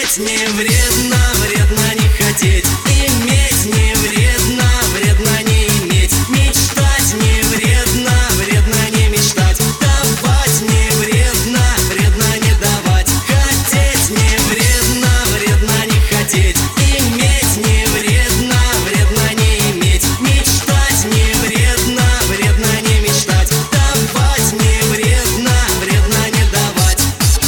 не вредно, вредно не хотеть. Иметь не вредно, вредно не иметь. Мечтать не вредно, вредно не мечтать. Давать не вредно, вредно не давать. Хотеть не вредно, вредно не хотеть. Иметь не вредно, вредно не иметь. Мечтать не вредно, вредно не мечтать. Давать не вредно, вредно не давать.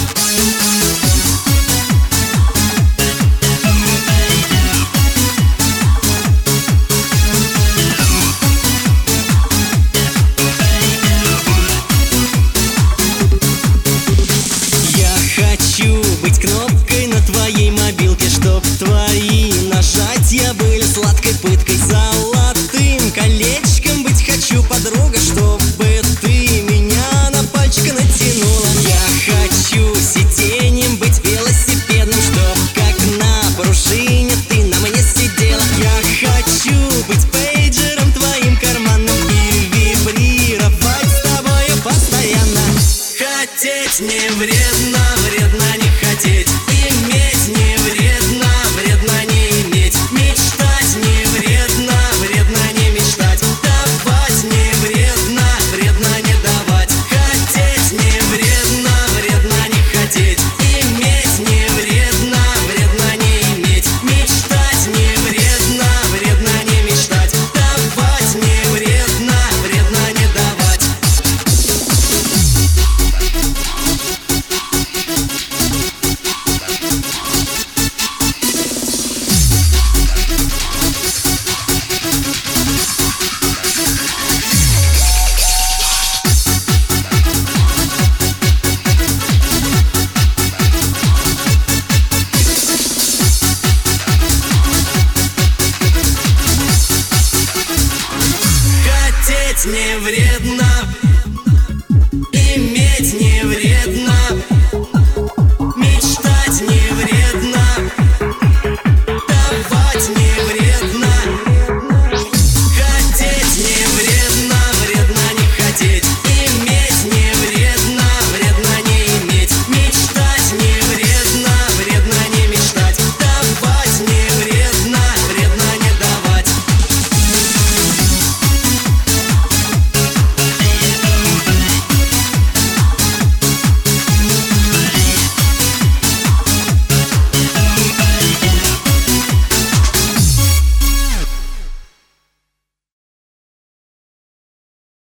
Хочу быть кнопкой на твоей мобилке, чтоб твои нажатия были сладкой пыткой. Золотым колечком быть хочу, подруга, чтобы ты меня на пальчик натянула. Я хочу сиденьем быть велосипедным, чтоб как на пружине ты на мне сидела. Я хочу быть пейджером твоим карманным и вибрировать с тобою постоянно. Хотеть не вредно, вредно